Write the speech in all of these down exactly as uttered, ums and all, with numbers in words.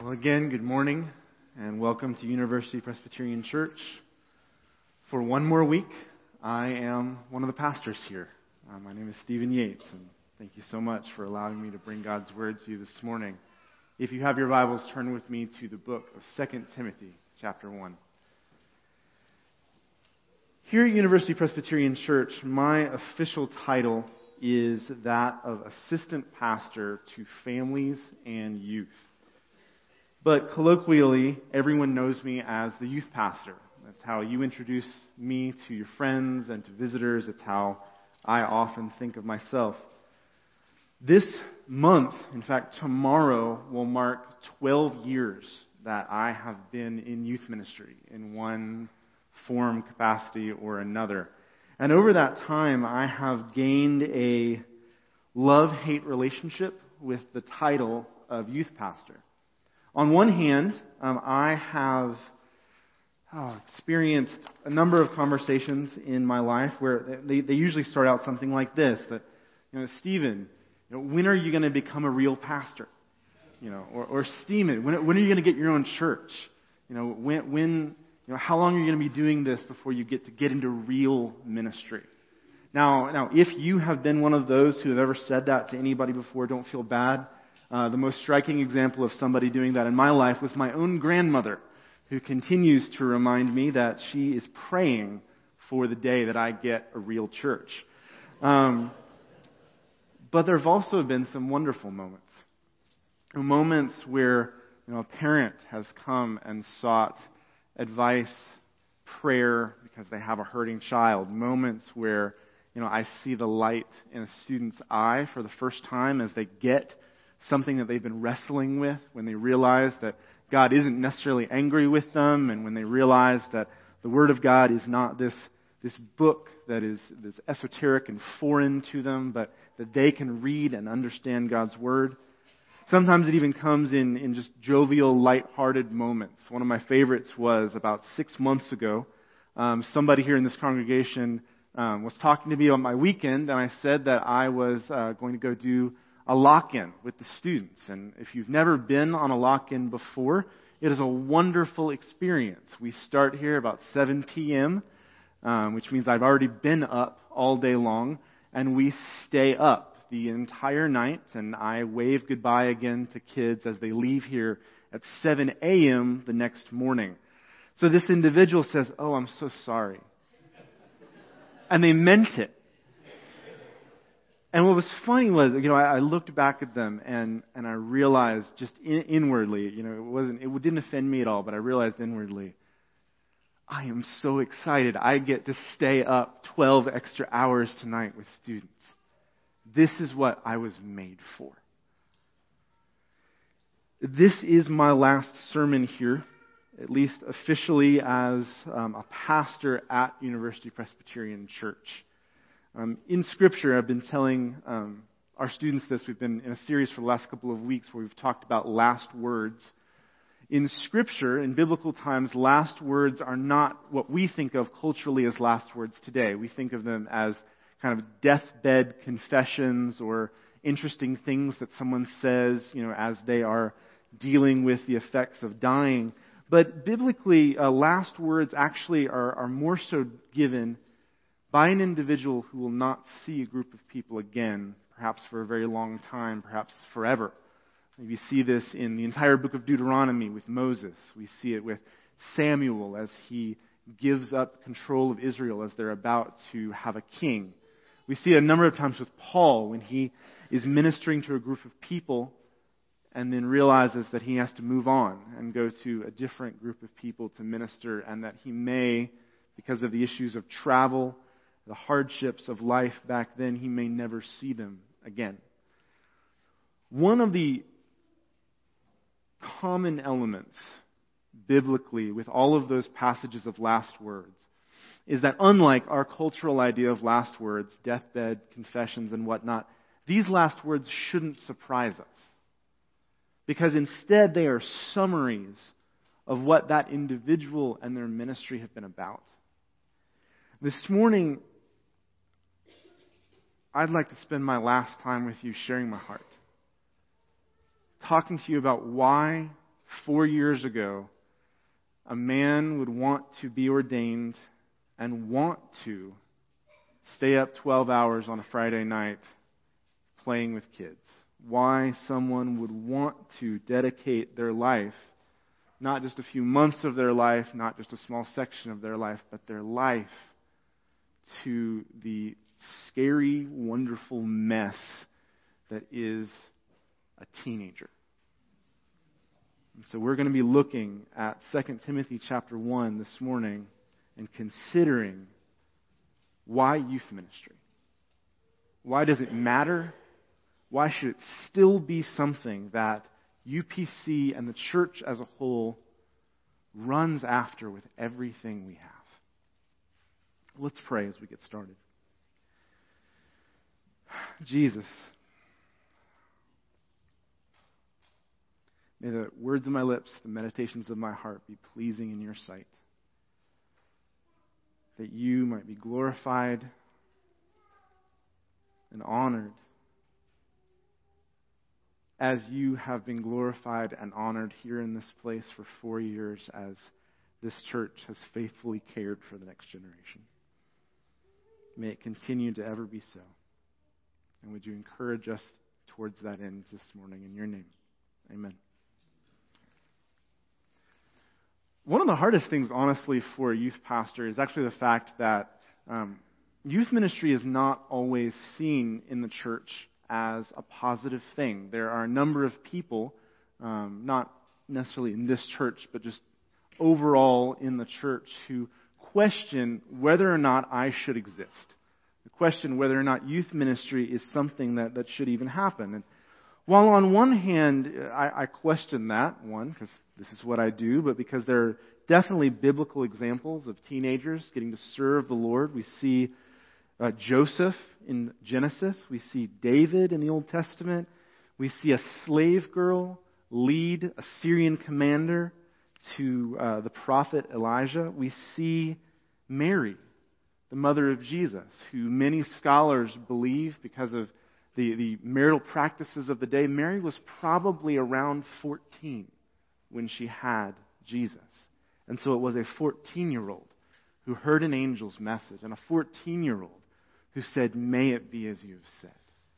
Well, again, good morning and welcome to University Presbyterian Church. For one more week, I am one of the pastors here. Uh, my name is Stephen Yates, and thank you so much for allowing me to bring God's Word to you this morning. If you have your Bibles, turn with me to the book of Second Timothy, chapter one. Here at University Presbyterian Church, my official title is that of Assistant Pastor to Families and Youth. But colloquially, everyone knows me as the youth pastor. That's how you introduce me to your friends and to visitors. It's how I often think of myself. This month, in fact, tomorrow, will mark twelve years that I have been in youth ministry in one form, capacity, or another. And over that time, I have gained a love-hate relationship with the title of youth pastor. On one hand, um, I have oh, experienced a number of conversations in my life where they, they usually start out something like this, that, you know, Stephen, you know, when are you going to become a real pastor? You know, or, or Stephen, when, when are you going to get your own church? You know, when, when, you know, how long are you going to be doing this before you get to get into real ministry? Now, now, if you have been one of those who have ever said that to anybody before, don't feel bad. Uh, the most striking example of somebody doing that in my life was my own grandmother, who continues to remind me that she is praying for the day that I get a real church. Um, but there have also been some wonderful moments. Moments where, you know, a parent has come and sought advice, prayer, because they have a hurting child. Moments where, you know, I see the light in a student's eye for the first time as they get something that they've been wrestling with, when they realize that God isn't necessarily angry with them, and when they realize that the Word of God is not this, this book that is this esoteric and foreign to them, but that they can read and understand God's Word. Sometimes it even comes in, in just jovial, light-hearted moments. One of my favorites was about six months ago. Um, somebody here in this congregation um, was talking to me on my weekend, and I said that I was uh, going to go do a lock-in with the students. And if you've never been on a lock-in before, it is a wonderful experience. We start here about seven p.m., um, which means I've already been up all day long, and we stay up the entire night, and I wave goodbye again to kids as they leave here at seven a.m. the next morning. So this individual says, "Oh, I'm so sorry." And they meant it. And what was funny was, you know, I, I looked back at them and, and I realized just in, inwardly, you know, it wasn't, it didn't offend me at all, but I realized inwardly, I am so excited. I get to stay up twelve extra hours tonight with students. This is what I was made for. This is my last sermon here, at least officially as um, a pastor at University Presbyterian Church. Um, in Scripture, I've been telling um, our students this. We've been in a series for the last couple of weeks where we've talked about last words. In Scripture, in biblical times, last words are not what we think of culturally as last words today. We think of them as kind of deathbed confessions or interesting things that someone says, you know, as they are dealing with the effects of dying. But biblically, uh, last words actually are, are more so given by an individual who will not see a group of people again, perhaps for a very long time, perhaps forever. We see this in the entire book of Deuteronomy with Moses. We see it with Samuel as he gives up control of Israel as they're about to have a king. We see it a number of times with Paul when he is ministering to a group of people and then realizes that he has to move on and go to a different group of people to minister, and that he may, because of the issues of travel, the hardships of life back then, he may never see them again. One of the common elements biblically with all of those passages of last words is that unlike our cultural idea of last words, deathbed, confessions, and whatnot, these last words shouldn't surprise us. Because instead they are summaries of what that individual and their ministry have been about. This morning, I'd like to spend my last time with you sharing my heart. Talking to you about why four years ago, a man would want to be ordained and want to stay up twelve hours on a Friday night playing with kids. Why someone would want to dedicate their life, not just a few months of their life, not just a small section of their life, but their life to the scary, wonderful mess that is a teenager. And so we're going to be looking at Second Timothy chapter one this morning and considering why youth ministry. Why does it matter? Why should it still be something that U P C and the church as a whole runs after with everything we have? Let's pray as we get started. Jesus, may the words of my lips, the meditations of my heart be pleasing in your sight, that you might be glorified and honored as you have been glorified and honored here in this place for four years as this church has faithfully cared for the next generation. May it continue to ever be so. And would you encourage us towards that end this morning in your name? Amen. One of the hardest things, honestly, for a youth pastor is actually the fact that um, youth ministry is not always seen in the church as a positive thing. There are a number of people, um, not necessarily in this church, but just overall in the church, who question whether or not I should exist. The question whether or not youth ministry is something that, that should even happen. And while on one hand, I, I question that, one, because this is what I do, but because there are definitely biblical examples of teenagers getting to serve the Lord. We see uh, Joseph in Genesis. We see David in the Old Testament. We see a slave girl lead a Syrian commander to uh, the prophet Elijah. We see Mary, the mother of Jesus, who many scholars believe, because of the, the marital practices of the day, Mary was probably around fourteen when she had Jesus. And so it was a fourteen-year-old who heard an angel's message, and a fourteen-year-old who said, "May it be as you have said."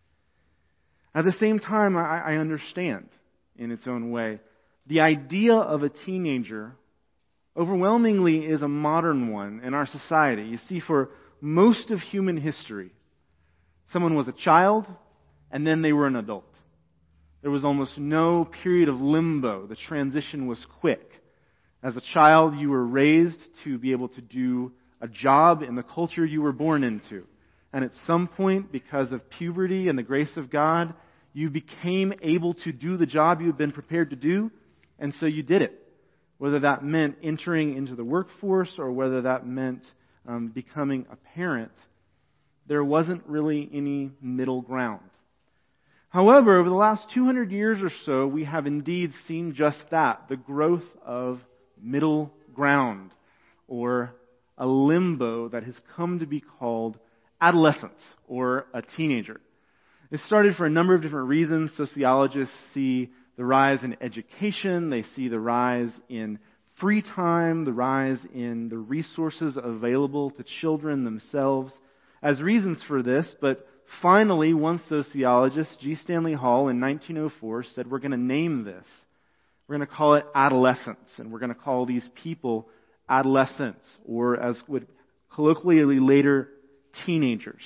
At the same time, I, I understand, in its own way, the idea of a teenager overwhelmingly is a modern one in our society. You see, for most of human history, someone was a child, and then they were an adult. There was almost no period of limbo. The transition was quick. As a child, you were raised to be able to do a job in the culture you were born into. And at some point, because of puberty and the grace of God, you became able to do the job you had been prepared to do, and so you did it. Whether that meant entering into the workforce or whether that meant um, becoming a parent, there wasn't really any middle ground. However, over the last two hundred years or so, we have indeed seen just that, the growth of middle ground, or a limbo that has come to be called adolescence, or a teenager. It started for a number of different reasons. Sociologists see the rise in education, they see the rise in free time, the rise in the resources available to children themselves as reasons for this. But finally, one sociologist, G. Stanley Hall, in nineteen oh four said, we're going to name this. We're going to call it adolescence, and we're going to call these people adolescents, or as would colloquially later, teenagers.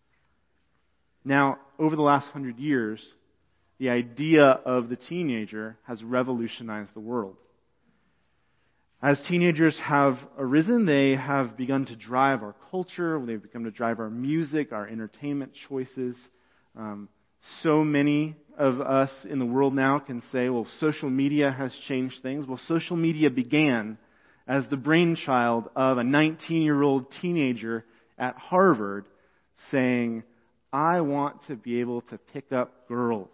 Now, over the last hundred years, the idea of the teenager has revolutionized the world. As teenagers have arisen, they have begun to drive our culture. They've begun to drive our music, our entertainment choices. Um, so many of us in the world now can say, well, social media has changed things. Well, social media began as the brainchild of a nineteen-year-old teenager at Harvard saying, I want to be able to pick up girls.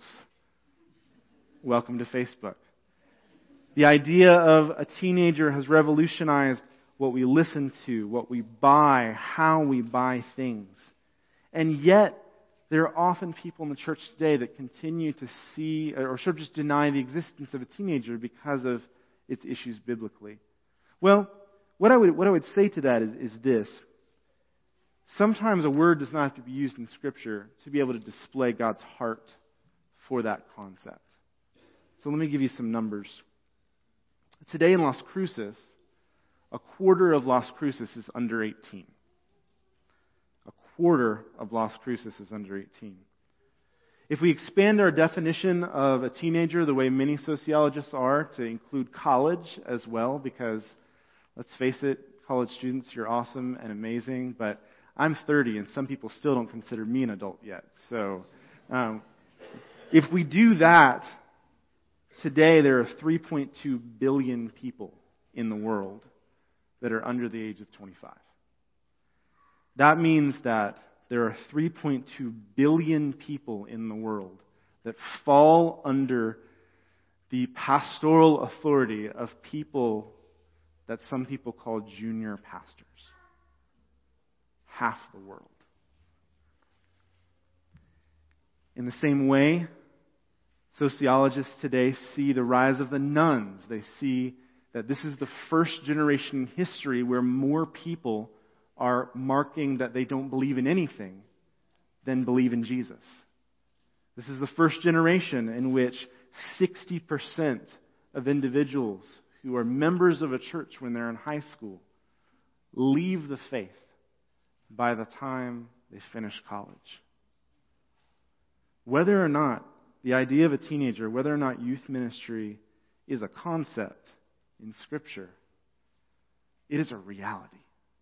Welcome to Facebook. The idea of a teenager has revolutionized what we listen to, what we buy, how we buy things. And yet, there are often people in the church today that continue to see, or sort of just deny the existence of a teenager because of its issues biblically? Well, what I would what I would say to that is, is this. Sometimes a word does not have to be used in Scripture to be able to display God's heart for that concept. So let me give you some numbers. Today in Las Cruces, a quarter of Las Cruces is under eighteen. A quarter of Las Cruces is under eighteen. If we expand our definition of a teenager the way many sociologists are to include college as well, because let's face it, college students, you're awesome and amazing, but I'm thirty and some people still don't consider me an adult yet. So um, if we do that, today there are three point two billion people in the world that are under the age of twenty-five. That means that there are three point two billion people in the world that fall under the pastoral authority of people that some people call junior pastors. Half the world. In the same way, sociologists today see the rise of the nuns. They see that this is the first generation in history where more people are marking that they don't believe in anything than believe in Jesus. This is the first generation in which sixty percent of individuals who are members of a church when they're in high school leave the faith by the time they finish college. Whether or not the idea of a teenager, whether or not youth ministry is a concept in Scripture, it is a reality.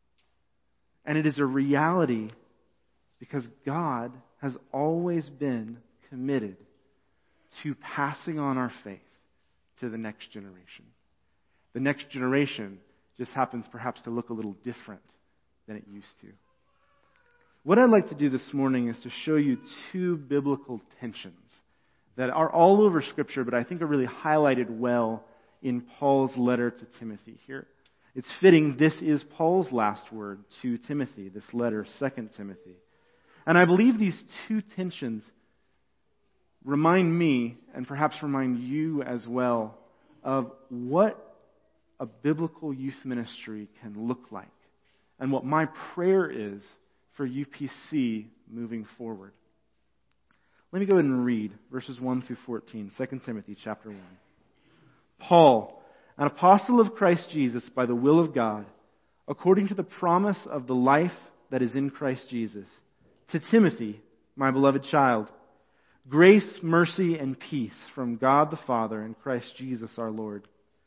And it is a reality because God has always been committed to passing on our faith to the next generation. The next generation just happens perhaps to look a little different than it used to. What I'd like to do this morning is to show you two biblical tensions that are all over Scripture, but I think are really highlighted well in Paul's letter to Timothy here. It's fitting, this is Paul's last word to Timothy, this letter, Second Timothy. And I believe these two tensions remind me, and perhaps remind you as well, of what a biblical youth ministry can look like, and what my prayer is for U P C moving forward. Let me go ahead and read verses one through fourteen, Second Timothy chapter one. Paul, an apostle of Christ Jesus by the will of God, according to the promise of the life that is in Christ Jesus, to Timothy, my beloved child, grace, mercy, and peace from God the Father and Christ Jesus our Lord.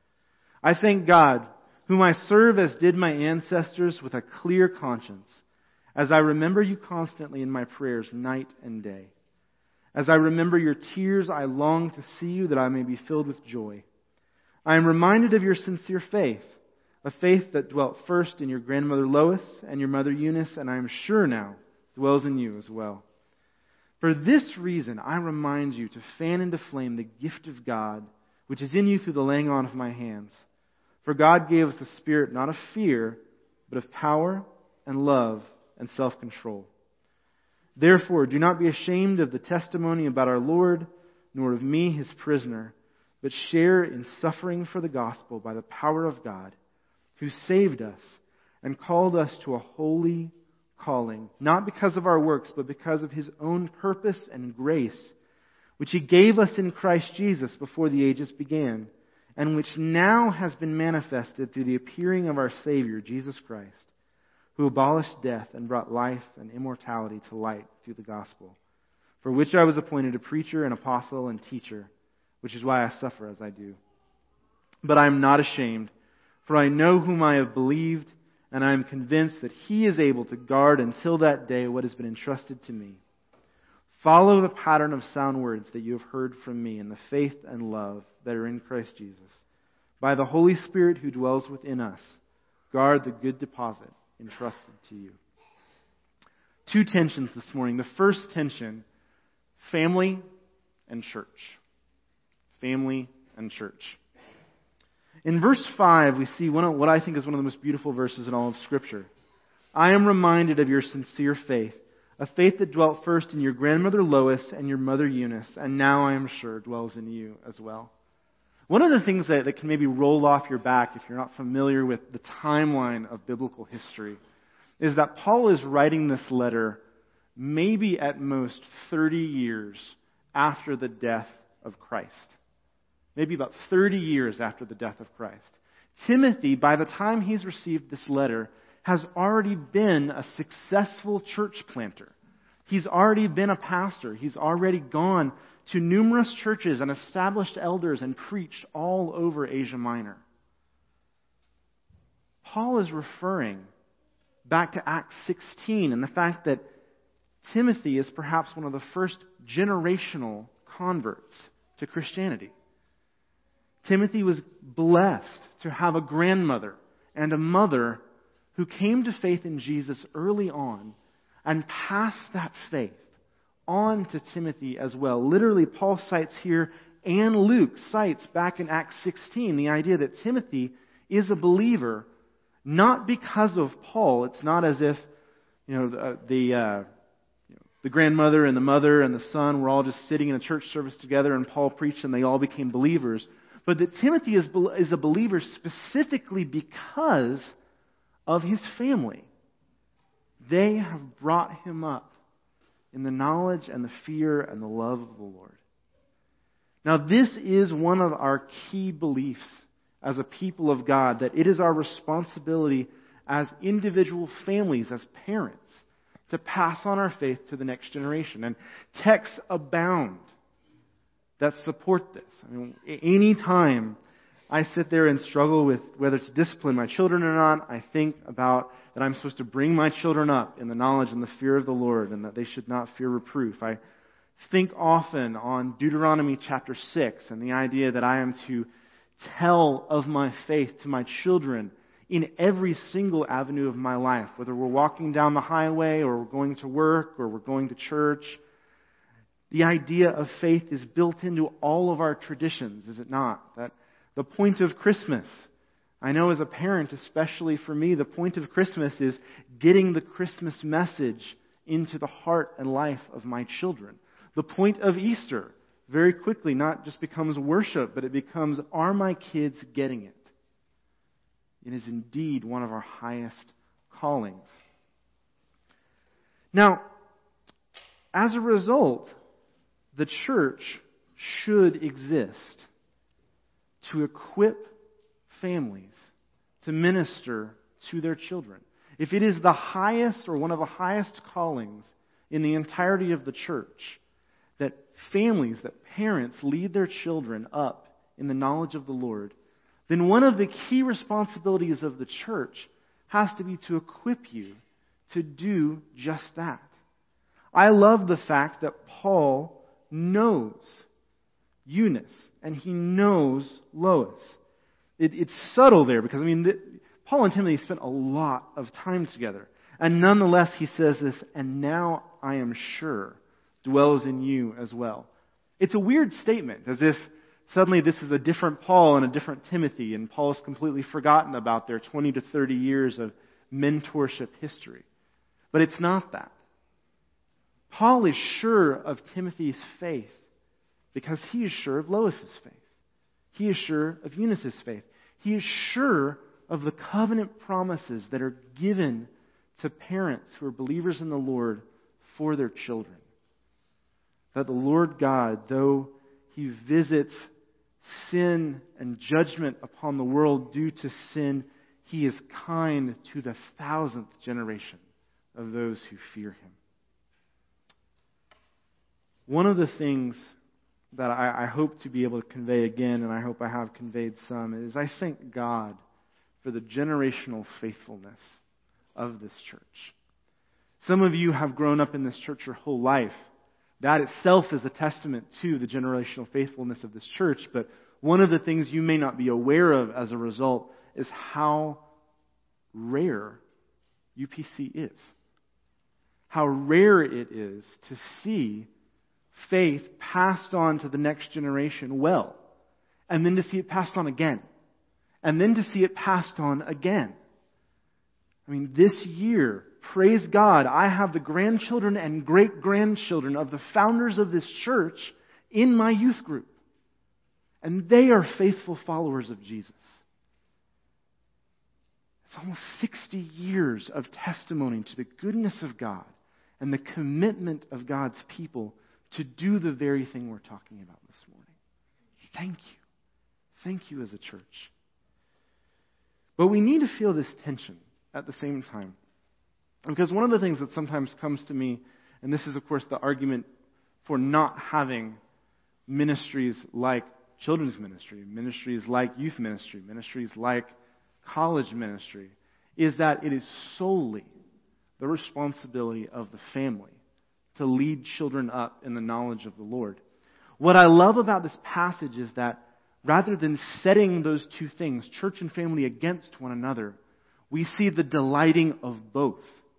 I thank God, whom I serve as did my ancestors with a clear conscience, as I remember you constantly in my prayers night and day. As I remember your tears, I long to see you that I may be filled with joy. I am reminded of your sincere faith, a faith that dwelt first in your grandmother Lois and your mother Eunice, and I am sure now dwells in you as well. For this reason, I remind you to fan into flame the gift of God, which is in you through the laying on of my hands. For God gave us a spirit not of fear, but of power and love and self-control. Therefore, do not be ashamed of the testimony about our Lord, nor of me, his prisoner, but share in suffering for the gospel by the power of God, who saved us and called us to a holy calling, not because of our works, but because of his own purpose and grace, which he gave us in Christ Jesus before the ages began, and which now has been manifested through the appearing of our Savior, Jesus Christ, who abolished death and brought life and immortality to light through the gospel, for which I was appointed a preacher and apostle and teacher, which is why I suffer as I do. But I am not ashamed, for I know whom I have believed, and I am convinced that he is able to guard until that day what has been entrusted to me. Follow the pattern of sound words that you have heard from me in the faith and love that are in Christ Jesus. By the Holy Spirit who dwells within us, guard the good deposit entrusted to you. Two tensions this morning. The first tension, family and church. Family and church. In verse five, we see one of, what I think is one of the most beautiful verses in all of Scripture. I am reminded of your sincere faith, a faith that dwelt first in your grandmother Lois and your mother Eunice, and now I am sure dwells in you as well. One of the things that, that can maybe roll off your back if you're not familiar with the timeline of biblical history is that Paul is writing this letter maybe at most thirty years after the death of Christ. Maybe about thirty years after the death of Christ. Timothy, by the time he's received this letter, has already been a successful church planter. He's already been a pastor. He's already gone to numerous churches and established elders and preached all over Asia Minor. Paul is referring back to Acts sixteen and the fact that Timothy is perhaps one of the first generational converts to Christianity. Timothy was blessed to have a grandmother and a mother who came to faith in Jesus early on and passed that faith on to Timothy as well. Literally, Paul cites here, and Luke cites back in Acts sixteen, the idea that Timothy is a believer not because of Paul. It's not as if, you know, the, the uh, The grandmother and the mother and the son were all just sitting in a church service together and Paul preached and they all became believers. But that Timothy is, is a believer specifically because of his family. They have brought him up in the knowledge and the fear and the love of the Lord. Now, this is one of our key beliefs as a people of God, that it is our responsibility as individual families, as parents, to pass on our faith to the next generation. And texts abound that support this. I mean, any time I sit there and struggle with whether to discipline my children or not, I think about that I'm supposed to bring my children up in the knowledge and the fear of the Lord, and that they should not fear reproof. I think often on Deuteronomy chapter six and the idea that I am to tell of my faith to my children in every single avenue of my life, whether we're walking down the highway or we're going to work or we're going to church. The idea of faith is built into all of our traditions, is it not? That the point of Christmas, I know as a parent, especially for me, the point of Christmas is getting the Christmas message into the heart and life of my children. The point of Easter, very quickly, not just becomes worship, but it becomes, are my kids getting it? It is indeed one of our highest callings. Now, as a result, the church should exist to equip families to minister to their children. If it is the highest or one of the highest callings in the entirety of the church, that families, that parents lead their children up in the knowledge of the Lord, then one of the key responsibilities of the church has to be to equip you to do just that. I love the fact that Paul knows Eunice and he knows Lois. It, it's subtle there because, I mean, the, Paul and Timothy spent a lot of time together. And nonetheless, he says this, and now I am sure dwells in you as well. It's a weird statement, as if suddenly this is a different Paul and a different Timothy, and Paul's completely forgotten about their twenty to thirty years of mentorship history. But it's not that. Paul is sure of Timothy's faith because he is sure of Lois's faith. He is sure of Eunice's faith. He is sure of the covenant promises that are given to parents who are believers in the Lord for their children. That the Lord God, though He visits sin and judgment upon the world due to sin, He is kind to the thousandth generation of those who fear Him. One of the things that I, I hope to be able to convey again, and I hope I have conveyed some, is I thank God for the generational faithfulness of this church. Some of you have grown up in this church your whole life. That itself is a testament to the generational faithfulness of this church, but one of the things you may not be aware of as a result is how rare U P C is. How rare it is to see faith passed on to the next generation well, and then to see it passed on again, and then to see it passed on again. I mean, this year, praise God, I have the grandchildren and great-grandchildren of the founders of this church in my youth group. And they are faithful followers of Jesus. It's almost sixty years of testimony to the goodness of God and the commitment of God's people to do the very thing we're talking about this morning. Thank you. Thank you as a church. But we need to feel this tension at the same time. Because one of the things that sometimes comes to me, and this is of course the argument for not having ministries like children's ministry, ministries like youth ministry, ministries like college ministry, is that it is solely the responsibility of the family to lead children up in the knowledge of the Lord. What I love about this passage is that rather than setting those two things, church and family, against one another, we see the delighting of both.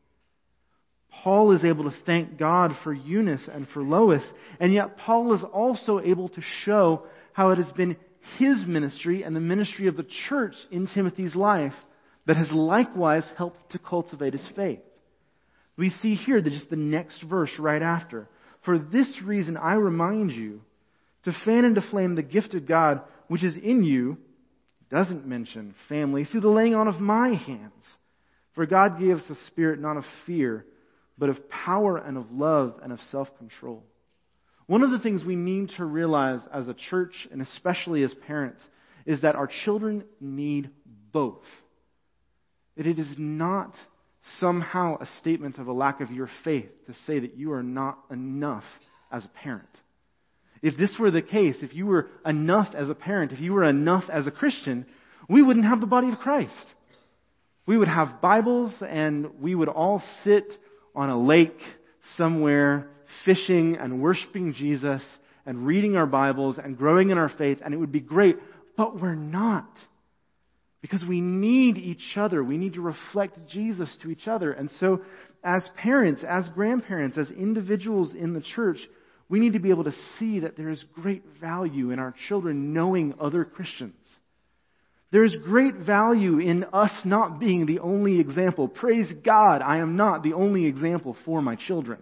Paul is able to thank God for Eunice and for Lois, and yet Paul is also able to show how it has been his ministry and the ministry of the church in Timothy's life that has likewise helped to cultivate his faith. We see here that just the next verse right after. For this reason I remind you to fan into flame the gift of God which is in you. Doesn't mention family, through the laying on of my hands. For God gave us a spirit not of fear, but of power and of love and of self-control. One of the things we need to realize as a church, and especially as parents, is that our children need both. That it is not somehow a statement of a lack of your faith to say that you are not enough as a parent. If this were the case, if you were enough as a parent, if you were enough as a Christian, we wouldn't have the body of Christ. We would have Bibles and we would all sit on a lake somewhere fishing and worshiping Jesus and reading our Bibles and growing in our faith, and it would be great, but we're not. Because we need each other. We need to reflect Jesus to each other. And so as parents, as grandparents, as individuals in the church, we need to be able to see that there is great value in our children knowing other Christians. There is great value in us not being the only example. Praise God, I am not the only example for my children.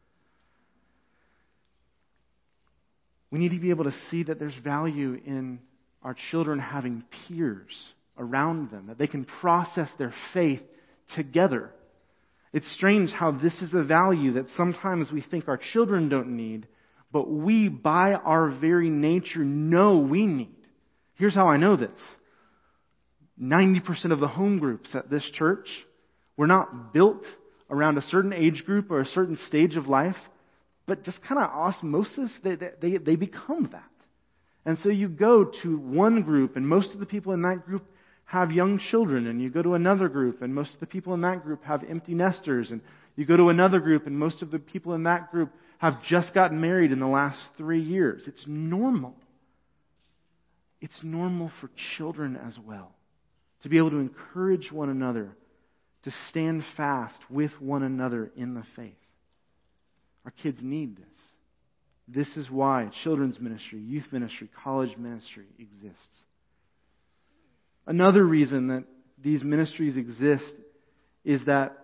We need to be able to see that there's value in our children having peers around them, that they can process their faith together. It's strange how this is a value that sometimes we think our children don't need, but we, by our very nature, know we need. Here's how I know this. ninety percent of the home groups at this church were not built around a certain age group or a certain stage of life, but just kind of osmosis, they, they, they become that. And so you go to one group, and most of the people in that group have young children, and you go to another group, and most of the people in that group have empty nesters, and you go to another group, and most of the people in that group have just gotten married in the last three years. It's normal. It's normal for children as well to be able to encourage one another, to stand fast with one another in the faith. Our kids need this. This is why children's ministry, youth ministry, college ministry exists. Another reason that these ministries exist is that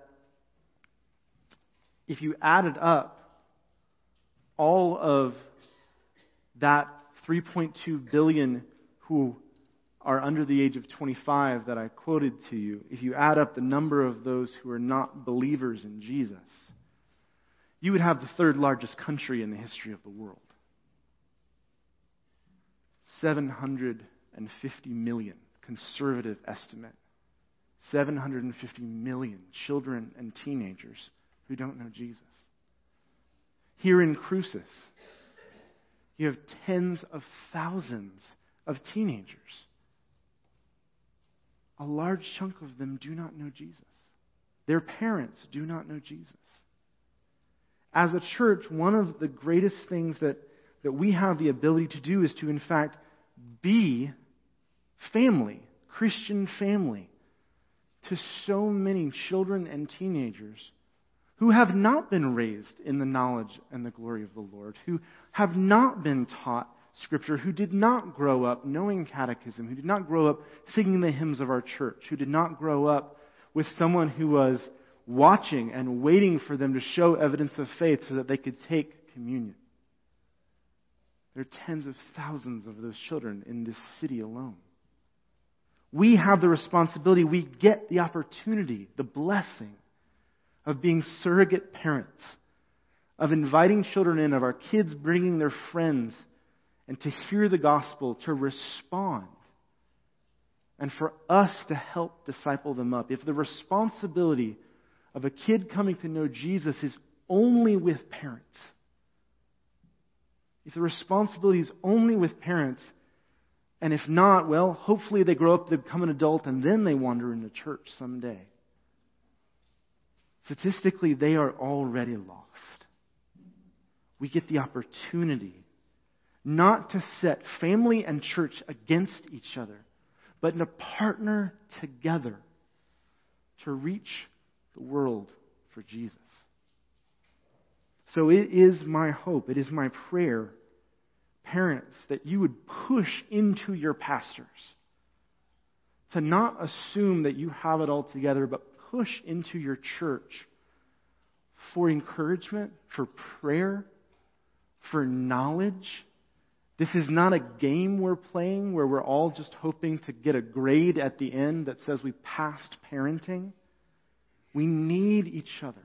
if you added up all of that three point two billion who are under the age of twenty-five that I quoted to you, if you add up the number of those who are not believers in Jesus, you would have the third largest country in the history of the world. seven hundred fifty million, conservative estimate. seven hundred fifty million children and teenagers who don't know Jesus. Here in Cruces, you have tens of thousands of teenagers. A large chunk of them do not know Jesus. Their parents do not know Jesus. As a church, one of the greatest things that, that we have the ability to do is to, in fact, be family, Christian family, to so many children and teenagers who have not been raised in the knowledge and the glory of the Lord, who have not been taught Scripture, who did not grow up knowing catechism, who did not grow up singing the hymns of our church, who did not grow up with someone who was watching and waiting for them to show evidence of faith so that they could take communion. There are tens of thousands of those children in this city alone. We have the responsibility, we get the opportunity, the blessing of being surrogate parents, of inviting children in, of our kids bringing their friends, and to hear the gospel, to respond, and for us to help disciple them up. If the responsibility of a kid coming to know Jesus is only with parents, if the responsibility is only with parents, and if not, well, hopefully they grow up, they become an adult, and then they wander into church someday. Statistically, they are already lost. We get the opportunity not to set family and church against each other, but to partner together to reach the world for Jesus. So it is my hope, it is my prayer, parents, that you would push into your pastors to not assume that you have it all together, but push into your church for encouragement, for prayer, for knowledge. This is not a game we're playing where we're all just hoping to get a grade at the end that says we passed parenting. We need each other.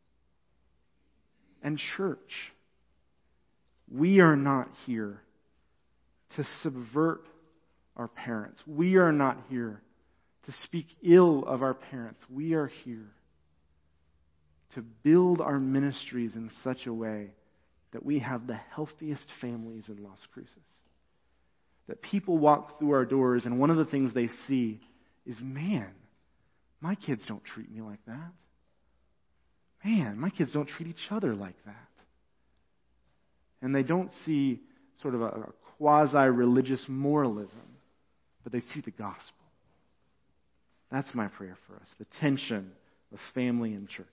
And church, we are not here to subvert our parents. We are not here to speak ill of our parents. We are here to build our ministries in such a way that we have the healthiest families in Las Cruces. That people walk through our doors and one of the things they see is, man, my kids don't treat me like that. Man, my kids don't treat each other like that. And they don't see sort of a, a quasi-religious moralism, but they see the gospel. That's my prayer for us, the tension of family and church.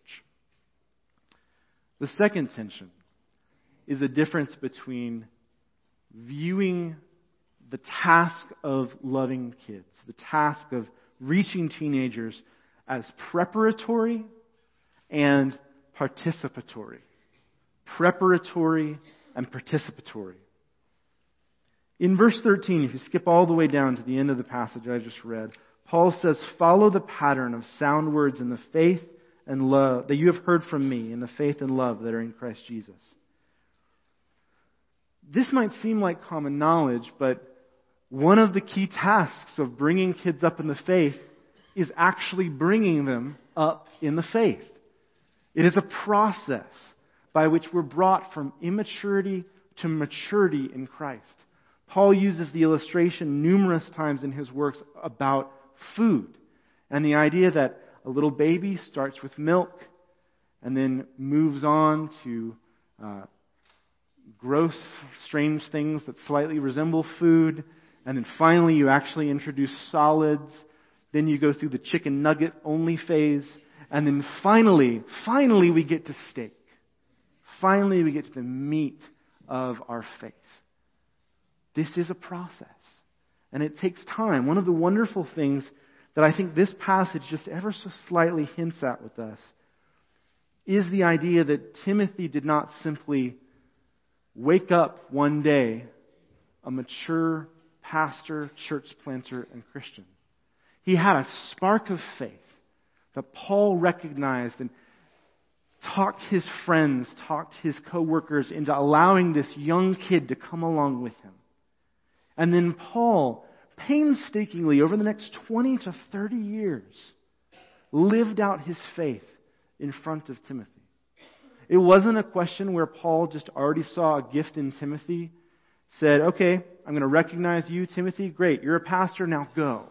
The second tension is a difference between viewing the task of loving kids, the task of reaching teenagers, as preparatory and participatory. Preparatory and participatory. In verse thirteen, if you skip all the way down to the end of the passage I just read, Paul says, "Follow the pattern of sound words in the faith and love that you have heard from me, in the faith and love that are in Christ Jesus." This might seem like common knowledge, but one of the key tasks of bringing kids up in the faith is actually bringing them up in the faith. It is a process by which we're brought from immaturity to maturity in Christ. Paul uses the illustration numerous times in his works about food, and the idea that a little baby starts with milk and then moves on to uh, gross, strange things that slightly resemble food, and then finally you actually introduce solids, then you go through the chicken nugget only phase, and then finally, finally we get to steak. Finally we get to the meat of our faith. This is a process, and it takes time. One of the wonderful things that I think this passage just ever so slightly hints at with us is the idea that Timothy did not simply wake up one day a mature pastor, church planter, and Christian. He had a spark of faith that Paul recognized and talked his friends, talked his co-workers into allowing this young kid to come along with him. And then Paul, painstakingly, over the next twenty to thirty years, lived out his faith in front of Timothy. It wasn't a question where Paul just already saw a gift in Timothy, said, okay, I'm going to recognize you, Timothy. Great, you're a pastor, now go.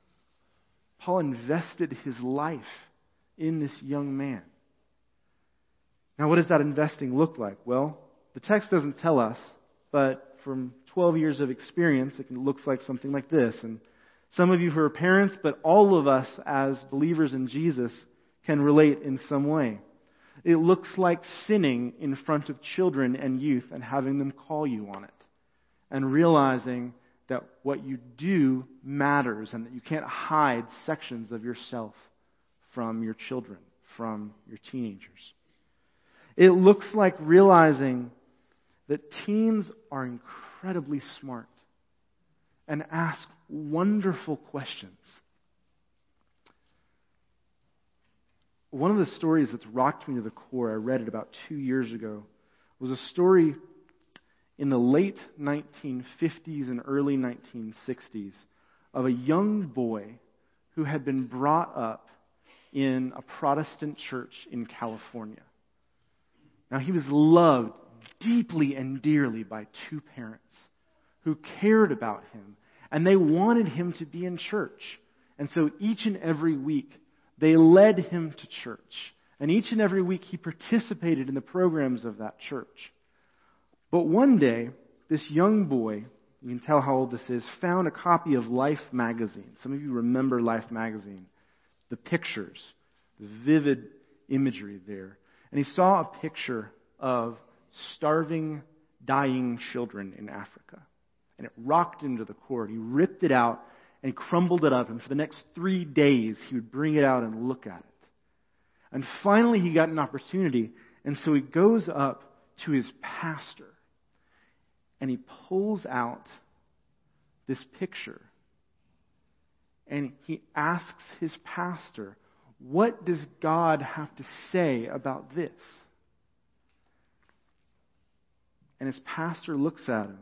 Paul invested his life in this young man. Now, what does that investing look like? Well, the text doesn't tell us, but from twelve years of experience, it looks like something like this. And some of you who are parents, but all of us as believers in Jesus can relate in some way. It looks like sinning in front of children and youth and having them call you on it. And realizing that what you do matters and that you can't hide sections of yourself from your children, from your teenagers. It looks like realizing that teens are incredibly incredibly smart and ask wonderful questions. One of the stories that's rocked me to the core, I read it about two years ago, was a story in the late nineteen fifties and early nineteen sixties of a young boy who had been brought up in a Protestant church in California. Now, he was loved deeply and dearly by two parents who cared about him, and they wanted him to be in church. And so each and every week, they led him to church. And each and every week, he participated in the programs of that church. But one day, this young boy, you can tell how old this is, found a copy of Life magazine. Some of you remember Life magazine. The pictures, the vivid imagery there. And he saw a picture of starving, dying children in Africa. And it rocked him to the core. He ripped it out and crumbled it up. And for the next three days, he would bring it out and look at it. And finally, he got an opportunity. And so he goes up to his pastor. And he pulls out this picture. And he asks his pastor, what does God have to say about this? And his pastor looks at him.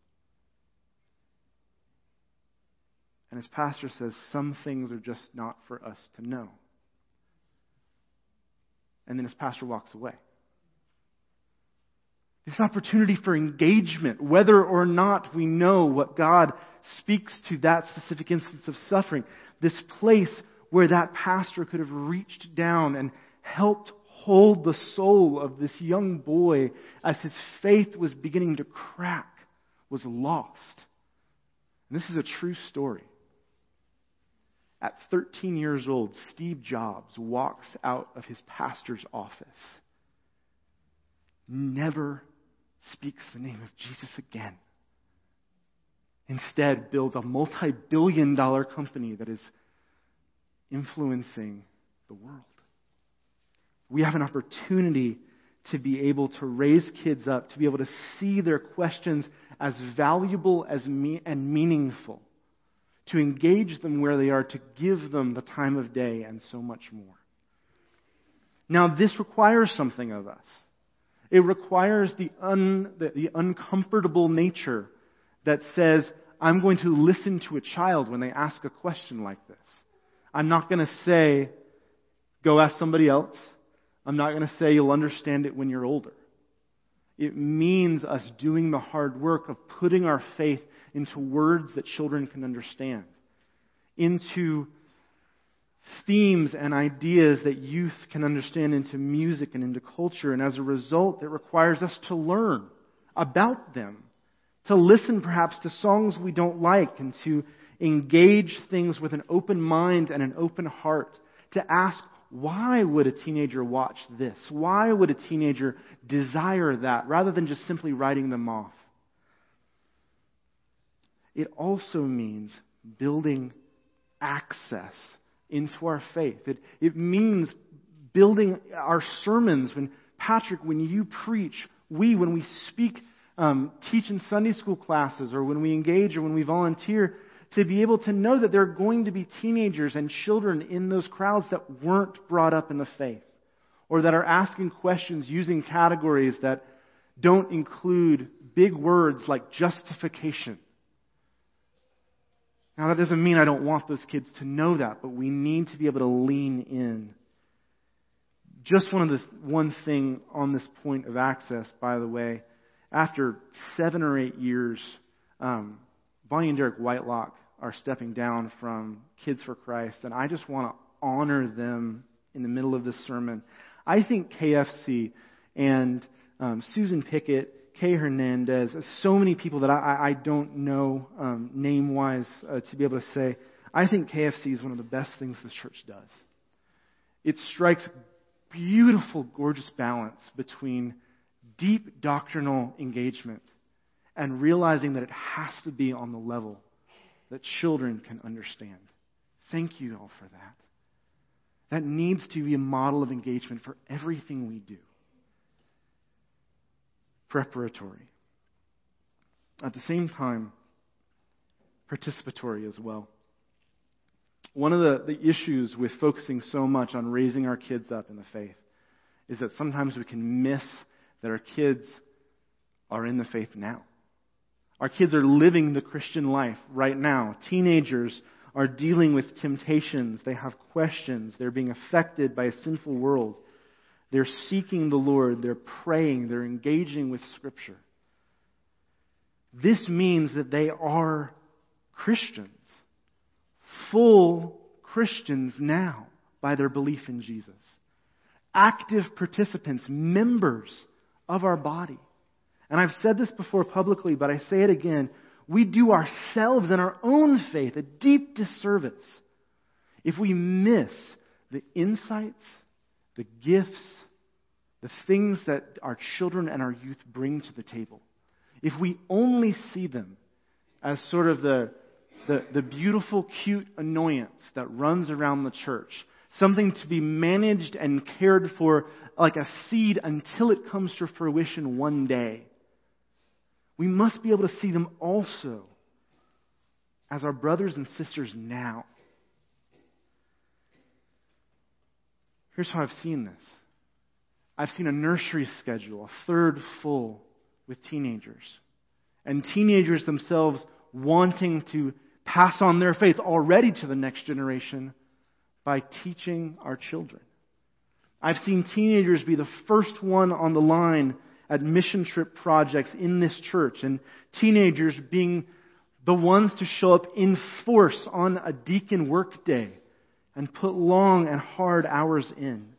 And his pastor says, some things are just not for us to know. And then his pastor walks away. This opportunity for engagement, whether or not we know what God speaks to that specific instance of suffering, this place where that pastor could have reached down and helped hold the soul of this young boy as his faith was beginning to crack, was lost. And this is a true story. At thirteen years old, Steve Jobs walks out of his pastor's office, never speaks the name of Jesus again. Instead, builds a multi-billion dollar company that is influencing the world. We have an opportunity to be able to raise kids up, to be able to see their questions as valuable as me- and meaningful, to engage them where they are, to give them the time of day, and so much more. Now, this requires something of us. It requires the, un, the, the uncomfortable nature that says, I'm going to listen to a child when they ask a question like this. I'm not going to say, go ask somebody else. I'm not going to say you'll understand it when you're older. It means us doing the hard work of putting our faith into words that children can understand, into themes and ideas that youth can understand, into music and into culture. And as a result, it requires us to learn about them, to listen perhaps to songs we don't like, and to engage things with an open mind and an open heart, to ask, why would a teenager watch this? Why would a teenager desire that, rather than just simply writing them off? It also means building access into our faith. It, it means building our sermons. When Patrick, when you preach, we, when we speak, um, teach in Sunday school classes, or when we engage, or when we volunteer, to be able to know that there are going to be teenagers and children in those crowds that weren't brought up in the faith, or that are asking questions using categories that don't include big words like justification. Now, that doesn't mean I don't want those kids to know that, but we need to be able to lean in. Just one of the one thing on this point of access, by the way, after seven or eight years, um, Bonnie and Derek Whitelock are stepping down from Kids for Christ, and I just want to honor them in the middle of this sermon. I think K F C and um, Susan Pickett, Kay Hernandez, so many people that I, I don't know um, name-wise uh, to be able to say, I think K F C is one of the best things this church does. It strikes beautiful, gorgeous balance between deep doctrinal engagement and realizing that it has to be on the level that children can understand. Thank you all for that. That needs to be a model of engagement for everything we do. Preparatory. at the same time, participatory as well. One of the, the issues with focusing so much on raising our kids up in the faith is that sometimes we can miss that our kids are in the faith now. Our kids are living the Christian life right now. Teenagers are dealing with temptations. They have questions. They're being affected by a sinful world. They're seeking the Lord. They're praying. They're engaging with Scripture. This means that they are Christians. Full Christians now by their belief in Jesus. Active participants, members of our body. And I've said this before publicly, but I say it again. We do ourselves and our own faith a deep disservice if we miss the insights, the gifts, the things that our children and our youth bring to the table. If we only see them as sort of the, the, the beautiful, cute annoyance that runs around the church, something to be managed and cared for like a seed until it comes to fruition one day, we must be able to see them also as our brothers and sisters now. Here's how I've seen this. I've seen a nursery schedule, a third full with teenagers. And teenagers themselves wanting to pass on their faith already to the next generation by teaching our children. I've seen teenagers be the first one on the line at mission trip projects in this church, and teenagers being the ones to show up in force on a deacon work day and put long and hard hours in.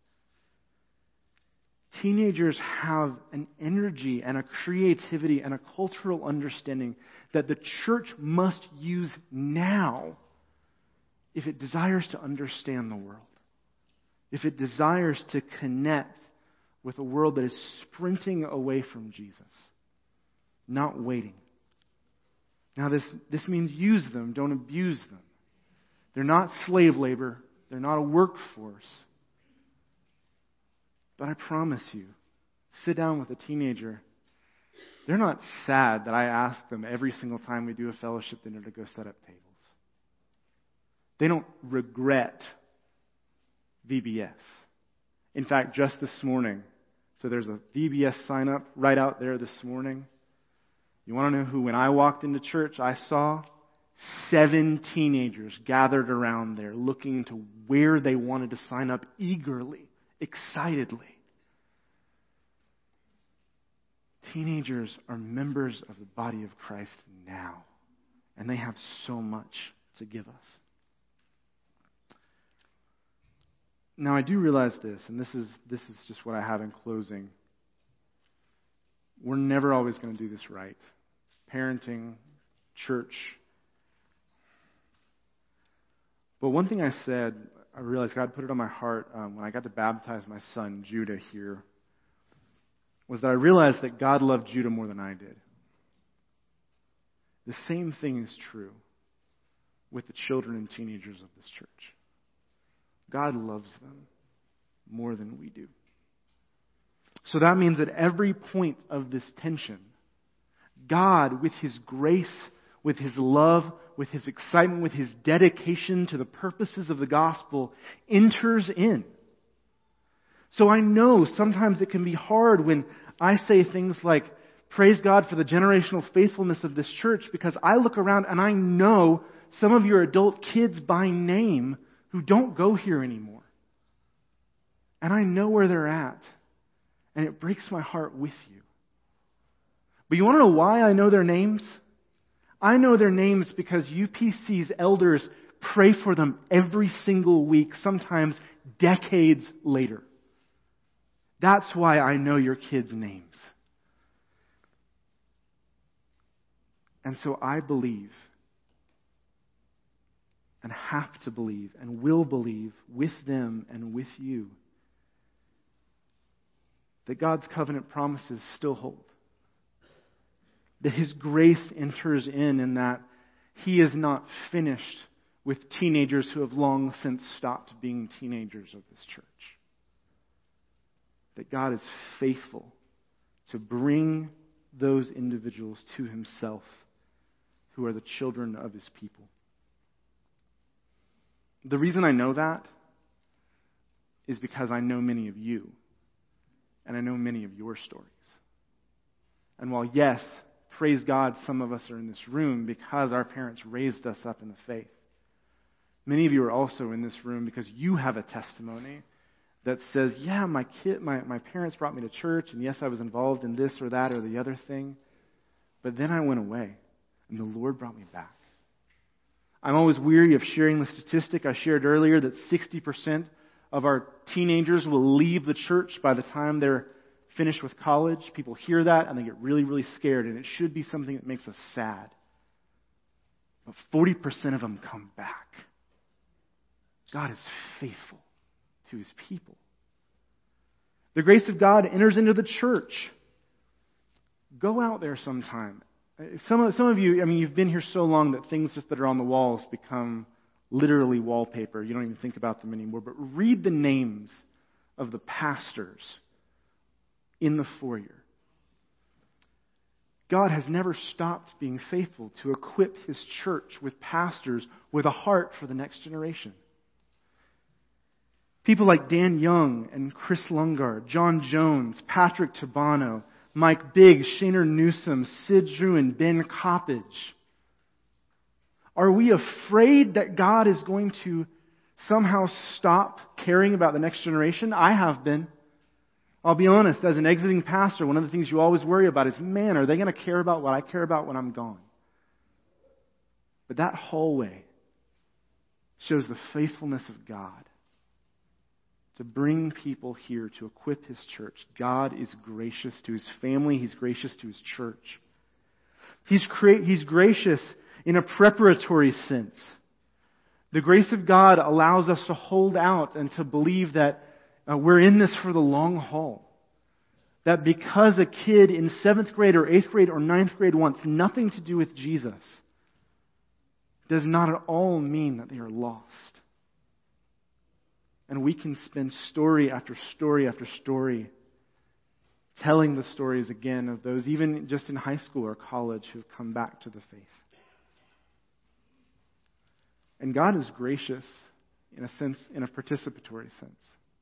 Teenagers have an energy and a creativity and a cultural understanding that the church must use now if it desires to understand the world, if it desires to connect with a world that is sprinting away from Jesus, not waiting. Now this, this means use them, don't abuse them. They're not slave labor. They're not a workforce. But I promise you, sit down with a teenager. They're not sad that I ask them every single time we do a fellowship dinner to go set up tables. They don't regret V B S. In fact, just this morning, so there's a V B S sign up right out there this morning. You want to know who, when I walked into church, I saw seven teenagers gathered around there looking to where they wanted to sign up eagerly, excitedly. Teenagers are members of the body of Christ now, and they have so much to give us. Now, I do realize this, and this is this is just what I have in closing. We're never always going to do this right. Parenting, church. But one thing I said, I realized God put it on my heart um, when I got to baptize my son, Judah, here, was that I realized that God loved Judah more than I did. The same thing is true with the children and teenagers of this church. God loves them more than we do. So that means at every point of this tension, God, with His grace, with His love, with His excitement, with His dedication to the purposes of the gospel, enters in. So I know sometimes it can be hard when I say things like, praise God for the generational faithfulness of this church, because I look around and I know some of your adult kids by name who don't go here anymore. And I know where they're at. And it breaks my heart with you. But you want to know why I know their names? I know their names because U P C's elders pray for them every single week, sometimes decades later. That's why I know your kids' names. And so I believe, and have to believe, and will believe with them and with you, that God's covenant promises still hold. That His grace enters in, and that He is not finished with teenagers who have long since stopped being teenagers of this church. That God is faithful to bring those individuals to himself who are the children of his people. The reason I know that is because I know many of you, and I know many of your stories. And while, yes, praise God, some of us are in this room because our parents raised us up in the faith, many of you are also in this room because you have a testimony that says, yeah, my kid, my, my parents brought me to church, and yes, I was involved in this or that or the other thing, but then I went away, and the Lord brought me back. I'm always weary of sharing the statistic I shared earlier that sixty percent of our teenagers will leave the church by the time they're finished with college. People hear that and they get really, really scared, and it should be something that makes us sad. But forty percent of them come back. God is faithful to his people. The grace of God enters into the church. Go out there sometime. Some of, some of you, I mean, you've been here so long that things just that are on the walls become literally wallpaper. You don't even think about them anymore. But read the names of the pastors in the foyer. God has never stopped being faithful to equip his church with pastors with a heart for the next generation. People like Dan Young and Chris Lungard, John Jones, Patrick Tabano, Mike Biggs, Shaner Newsom, Sid Drew, and Ben Coppage. Are we afraid that God is going to somehow stop caring about the next generation? I have been. I'll be honest, as an exiting pastor, one of the things you always worry about is, man, are they going to care about what I care about when I'm gone? But that hallway shows the faithfulness of God to bring people here to equip his church. God is gracious to his family. He's gracious to his church. He's, cra- he's gracious in a preparatory sense. The grace of God allows us to hold out and to believe that uh, we're in this for the long haul. That because a kid in seventh grade or eighth grade or ninth grade wants nothing to do with Jesus does not at all mean that they are lost. And we can spend story after story after story telling the stories again of those, even just in high school or college, who have come back to the faith. And God is gracious in a sense, in a participatory sense.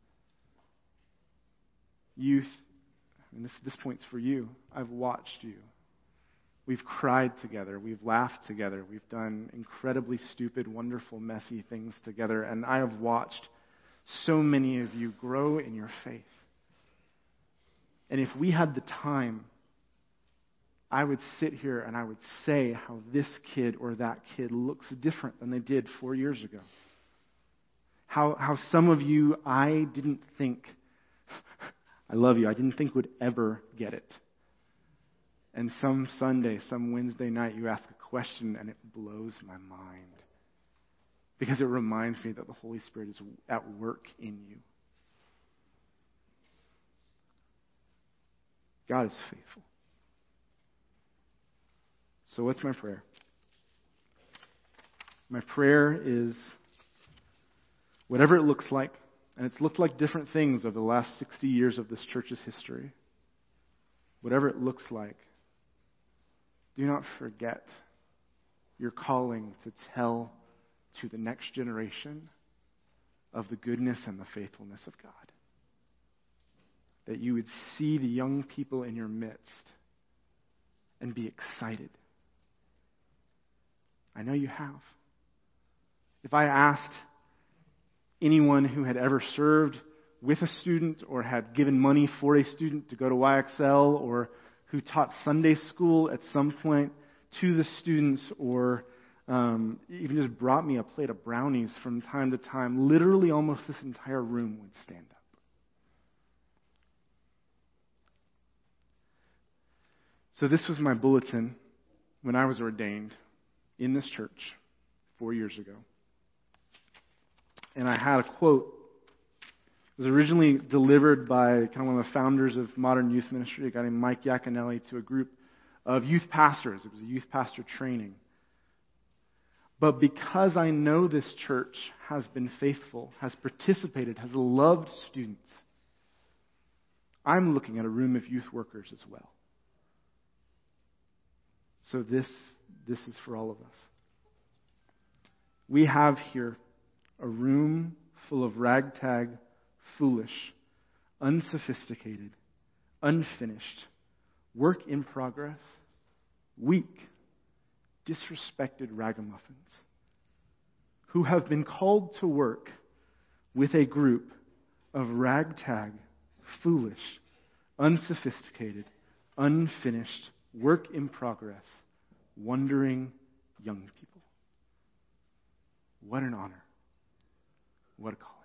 Youth, and this, this point's for you. I've watched you. We've cried together. We've laughed together. We've done incredibly stupid, wonderful, messy things together. And I have watched so many of you grow in your faith. And if we had the time, I would sit here and I would say how this kid or that kid looks different than they did four years ago. How, how some of you I didn't think, I love you, I didn't think would ever get it. And some Sunday, some Wednesday night, you ask a question and it blows my mind. Because it reminds me that the Holy Spirit is at work in you. God is faithful. So what's my prayer? My prayer is, whatever it looks like, and it's looked like different things over the last sixty years of this church's history, whatever it looks like, do not forget your calling to tell to the next generation of the goodness and the faithfulness of God. That you would see the young people in your midst and be excited. I know you have. If I asked anyone who had ever served with a student or had given money for a student to go to Y X L or who taught Sunday school at some point to the students or um, even just brought me a plate of brownies from time to time, literally almost this entire room would stand up. So this was my bulletin when I was ordained in this church four years ago. And I had a quote. It was originally delivered by kind of one of the founders of modern youth ministry, a guy named Mike Yaconelli, to a group of youth pastors. It was a youth pastor training. But because I know this church has been faithful, has participated, has loved students, I'm looking at a room of youth workers as well. So this, this is for all of us. We have here a room full of ragtag, foolish, unsophisticated, unfinished, work in progress, weak, disrespected ragamuffins who have been called to work with a group of ragtag, foolish, unsophisticated, unfinished, work in progress, wandering young people. What an honor. What a call.